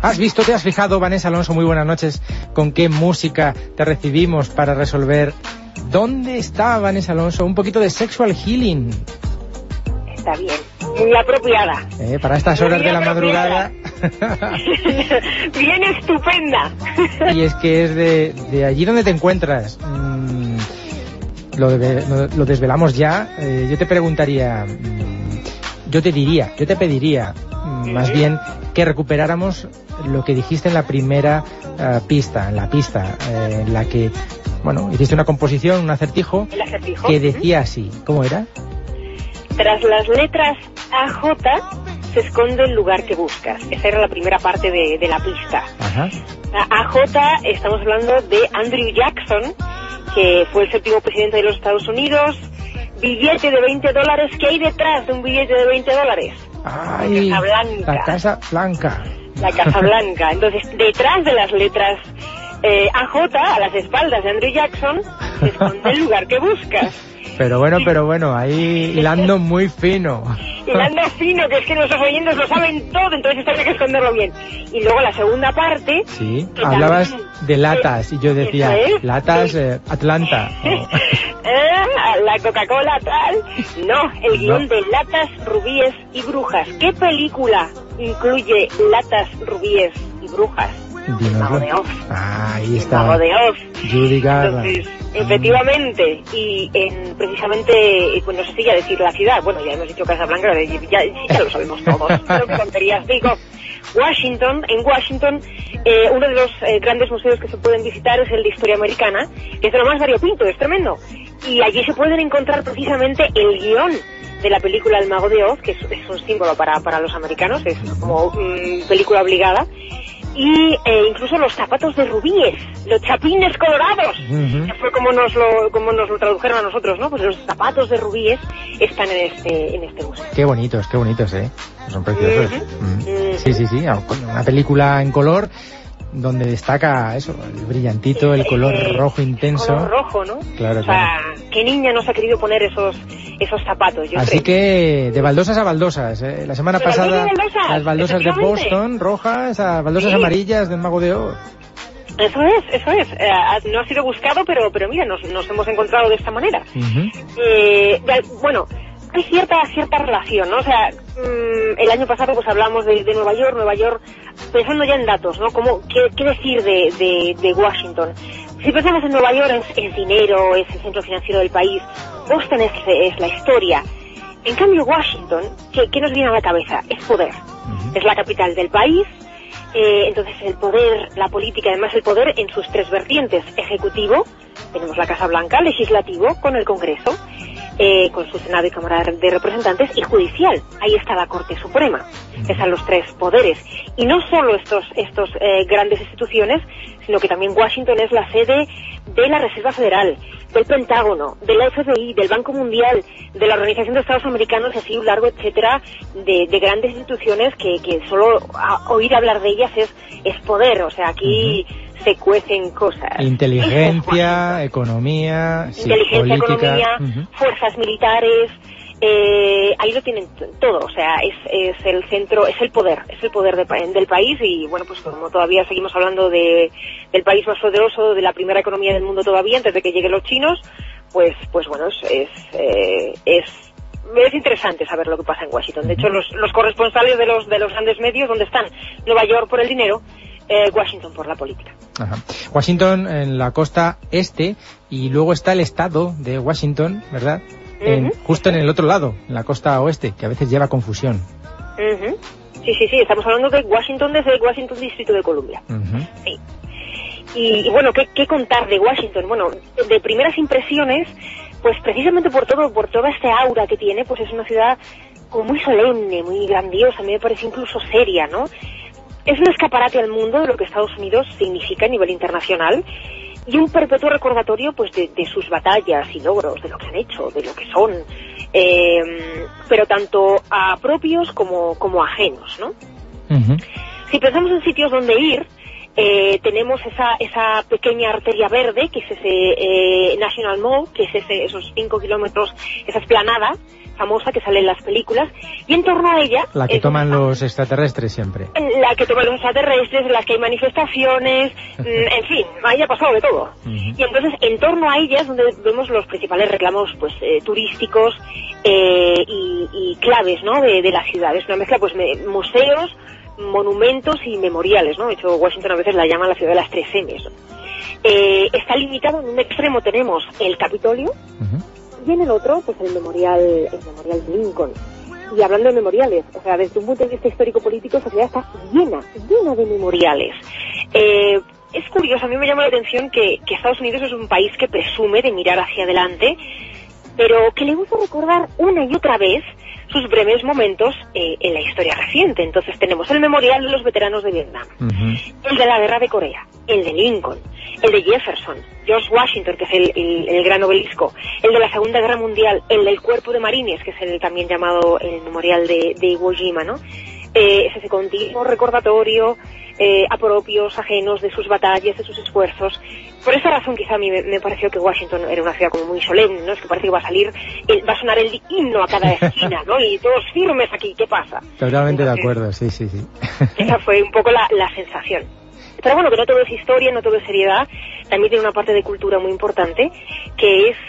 ¿Has visto, te has fijado, Vanessa Alonso, muy buenas noches, con qué música te recibimos para resolver? ¿Dónde está Vanessa Alonso? Un poquito de Sexual Healing. Está bien, muy apropiada. Para estas horas de la madrugada. Bien estupenda. Y es que es de allí donde te encuentras. Lo desvelamos ya. Yo te preguntaría, yo te pediría más bien que recuperáramos lo que dijiste en la primera pista, en la que, bueno, hiciste una composición, un acertijo, que decía así. ¿Cómo era? Tras las letras AJ se esconde el lugar que buscas. Esa era la primera parte de la pista. Ajá. AJ, estamos hablando de Andrew Jackson, que fue el 7º presidente de los Estados Unidos. Billete de $20. ¿Qué hay detrás de un billete de $20? ¡Ay! La Casa Blanca. La Casa Blanca. La Casa Blanca. Entonces, detrás de las letras AJ, a las espaldas de Andrew Jackson, se esconde el lugar que buscas. Pero bueno, ahí hilando muy fino. Hilando fino, que es que nuestros oyentes lo saben todo, entonces hay que esconderlo bien. Y luego la segunda parte... Sí, hablabas de latas, y yo decía, latas Atlanta. La Coca-Cola tal... No, el guión de Latas, Rubíes y Brujas. ¿Qué película incluye Latas, Rubíes y Brujas? El Mago de Oz. Ahí está. El Mago de Oz. Judy Garland. Entonces, efectivamente, y en, pues no sé si ya decir la ciudad, bueno, ya hemos dicho Casablanca, ya lo sabemos todos, no tonterías, digo, Washington, en Washington, uno de los grandes museos que se pueden visitar es el de Historia Americana, que es de lo más variopinto, es tremendo, y allí se pueden encontrar precisamente el guión de la película El Mago de Oz, que es un símbolo para los americanos, es como película obligada, y incluso los zapatos de rubíes, los chapines colorados, que fue como nos lo tradujeron a nosotros, ¿no? Pues los zapatos de rubíes están en este museo. Qué bonitos, son preciosos. Sí, una película en color donde destaca eso, el brillantito, el color rojo intenso. Color rojo, ¿no? Claro, o sea, ¿qué niña no se ha querido poner esos zapatos? Yo Así creo. Que de baldosas a baldosas, ¿eh? La semana pasada las baldosas de Boston rojas a baldosas amarillas del Mago de Oz. Eso es. No ha sido buscado, pero mira, nos hemos encontrado de esta manera. Bueno, hay cierta relación, ¿no? O sea, el año pasado pues hablamos de Nueva York, pensando ya en datos, ¿no? ¿Qué decir de Washington? Si pensamos en Nueva York es dinero, es el centro financiero del país, Boston es la historia. En cambio Washington, ¿qué nos viene a la cabeza? Es poder. Es la capital del país, entonces el poder, la política, además el poder en sus tres vertientes: ejecutivo, tenemos la Casa Blanca; legislativo, con el Congreso, con su Senado y Cámara de Representantes; y judicial, ahí está la Corte Suprema. Están los tres poderes. Y no solo estos grandes instituciones, sino que también Washington es la sede de la Reserva Federal, del Pentágono, de la FBI, del Banco Mundial, de la Organización de Estados Americanos, y así un largo etcétera de grandes instituciones que solo oír hablar de ellas es poder. O sea, aquí se cuecen cosas. Inteligencia, economía, política, economía, fuerzas militares. Ahí lo tienen todo, o sea, es el centro, es el poder del país. Y bueno, pues como todavía seguimos hablando del país más poderoso, de la primera economía del mundo todavía, antes de que lleguen los chinos, pues bueno, es interesante saber lo que pasa en Washington. De hecho, los corresponsales de los grandes medios, ¿dónde están? Nueva York por el dinero, Washington por la política. Ajá. Washington en la costa este, y luego está el estado de Washington, ¿verdad? Justo en el otro lado, en la costa oeste, que a veces lleva confusión. Sí, estamos hablando de Washington, desde el Washington Distrito de Columbia. Sí. Y bueno, ¿qué contar de Washington? Bueno, de primeras impresiones, pues precisamente por toda este aura que tiene, pues es una ciudad como muy solemne, muy grandiosa, a mí me parece incluso seria, ¿no? Es un escaparate al mundo de lo que Estados Unidos significa a nivel internacional, y un perpetuo recordatorio pues de sus batallas y logros, de lo que han hecho, de lo que son, pero tanto a propios como a ajenos, ¿no? Si pensamos en sitios donde ir, tenemos esa pequeña arteria verde, que es ese National Mall, que es esos 5 kilómetros, esa esplanada famosa que sale en las películas, y en torno a ella... La que toman los extraterrestres siempre. La que toman los extraterrestres, en las que hay manifestaciones, en fin, ahí ha pasado de todo. Y entonces, en torno a ella es donde vemos los principales reclamos pues turísticos y claves, ¿no?, de la ciudad. Es una mezcla, pues, museos, monumentos y memoriales, ¿no? De hecho, Washington a veces la llaman la ciudad de las 3 M's. Está limitado, en un extremo tenemos el Capitolio, y en el otro, pues el memorial de Lincoln. Y hablando de memoriales, o sea, desde un punto de vista histórico-político, esa ciudad está llena de memoriales. Es curioso, a mí me llama la atención que Estados Unidos es un país que presume de mirar hacia adelante, pero que le gusta recordar una y otra vez sus breves momentos en la historia reciente. Entonces tenemos el memorial de los veteranos de Vietnam, el de la guerra de Corea, el de Lincoln, el de Jefferson, George Washington, que es el gran obelisco, el de la Segunda Guerra Mundial, el del Cuerpo de Marines, que es el también llamado el memorial de Iwo Jima, ¿no? Es ese continuo recordatorio a propios, ajenos, de sus batallas, de sus esfuerzos. Por esa razón quizá a mí me pareció que Washington era una ciudad como muy solemne, ¿no? Es que parece que va a sonar el himno a cada esquina, ¿no? Y todos firmes aquí, ¿qué pasa? Totalmente de acuerdo, sí. Esa fue un poco la sensación. Pero bueno, que no todo es historia, no todo es seriedad, también tiene una parte de cultura muy importante, que es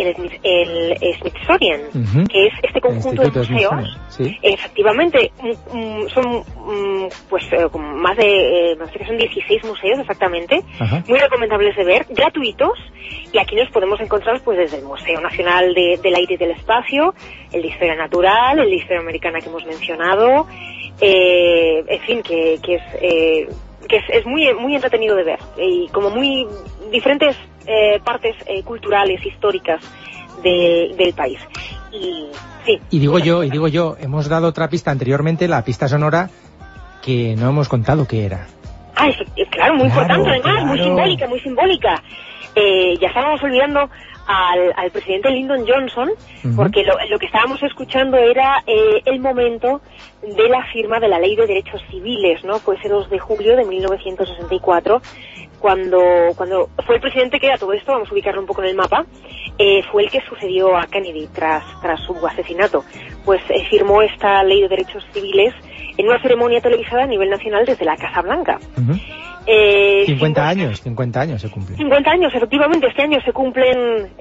el Smithsonian, que es este conjunto de museos. ¿Sí? Efectivamente, son pues más de, no sé, que son 16 museos exactamente, muy recomendables de ver, gratuitos, y aquí nos podemos encontrar pues desde el Museo Nacional del Aire y del Espacio, el de Historia Natural, el de Historia Americana que hemos mencionado, en fin, que es muy entretenido de ver, y como muy diferentes partes culturales, históricas del país. Y sí. Y digo yo, hemos dado otra pista anteriormente, la pista sonora, que no hemos contado qué era. Claro, muy importante además, muy simbólica. Ya estábamos olvidando al presidente Lyndon Johnson, porque lo que estábamos escuchando era el momento de la firma de la Ley de Derechos Civiles, ¿no? Fue ese 2 de julio de 1964, cuando fue el presidente que, a todo esto, vamos a ubicarlo un poco en el mapa, fue el que sucedió a Kennedy tras su asesinato. Pues firmó esta Ley de Derechos Civiles en una ceremonia televisada a nivel nacional desde la Casa Blanca. 50 años se cumplen. 50 años, efectivamente, este año se cumple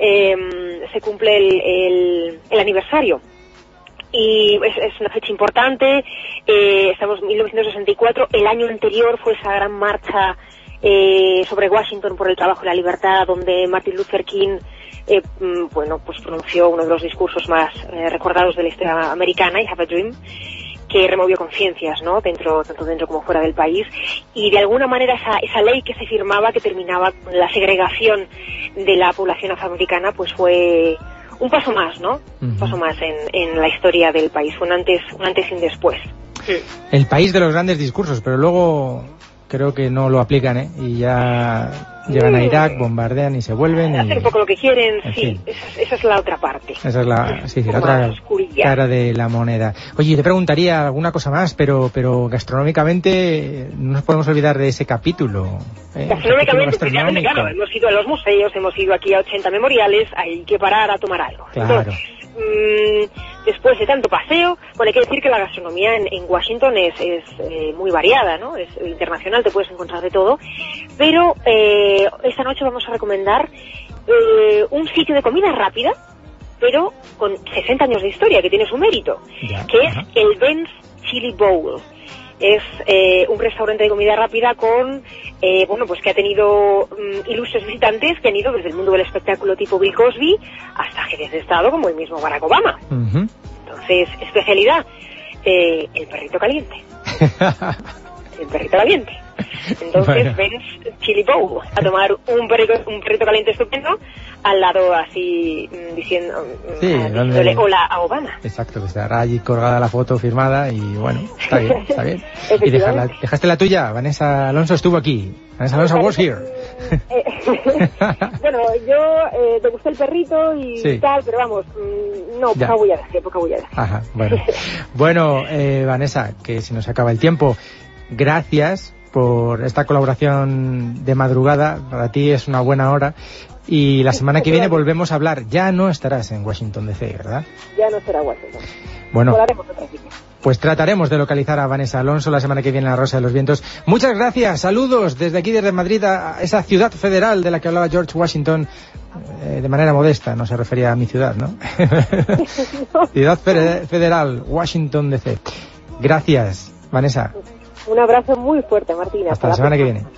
el aniversario. Y es una fecha importante, estamos en 1964, el año anterior fue esa gran marcha sobre Washington por el trabajo y la libertad, donde Martin Luther King pues pronunció uno de los discursos más recordados de la historia americana, I Have a Dream, que removió conciencias, ¿no?, tanto dentro como fuera del país, y de alguna manera esa ley que se firmaba, que terminaba con la segregación de la población afroamericana, pues fue un paso más, ¿no? Un paso más en la historia del país, fue un antes y un después. El país de los grandes discursos, pero luego creo que no lo aplican, ¿eh? Y ya llegan a Irak, bombardean y se vuelven. Hacen un poco lo que quieren, sí. Esa es la otra parte. Esa es la otra cara de la moneda. Oye, te preguntaría alguna cosa más, pero gastronómicamente no nos podemos olvidar de ese capítulo. Gastronómicamente, claro, hemos ido a los museos, hemos ido aquí a 80 memoriales, hay que parar a tomar algo. Claro. Entonces, después de tanto paseo, bueno, hay que decir que la gastronomía en Washington es muy variada, ¿no? Es internacional, te puedes encontrar de todo, pero esta noche vamos a recomendar un sitio de comida rápida, pero con 60 años de historia, que tiene su mérito, que es el Ben's Chili Bowl. Es un restaurante de comida rápida con, pues que ha tenido ilustres visitantes que han ido desde el mundo del espectáculo tipo Bill Cosby hasta jefes de Estado como el mismo Barack Obama. Entonces, especialidad, el perrito caliente. El perrito caliente. Entonces, Ben's Chili Bowl, a tomar un perrito caliente estupendo, al lado así diciendo hola a Obama. Exacto, que estará allí colgada la foto firmada y bueno, está bien. Y dejaste la tuya, Vanessa Alonso estuvo aquí. Vanessa Alonso was here. Bueno, yo te gustó el perrito y tal, pero vamos, poca voy a decir. Ajá, bueno, Vanessa, que se nos acaba el tiempo. Gracias por esta colaboración de madrugada, para ti es una buena hora, Y la semana que viene volvemos a hablar. Ya no estarás en Washington DC, ¿verdad? Ya no será Washington. Bueno, Volaremos otra sitio. Pues trataremos de localizar a Vanessa Alonso la semana que viene en La Rosa de los Vientos. Muchas gracias, saludos desde aquí, desde Madrid, a esa ciudad federal de la que hablaba George Washington, de manera modesta, no se refería a mi ciudad, ¿no? No. Ciudad federal, Washington DC. Gracias, Vanessa. Un abrazo muy fuerte, Martina. Hasta la semana que viene.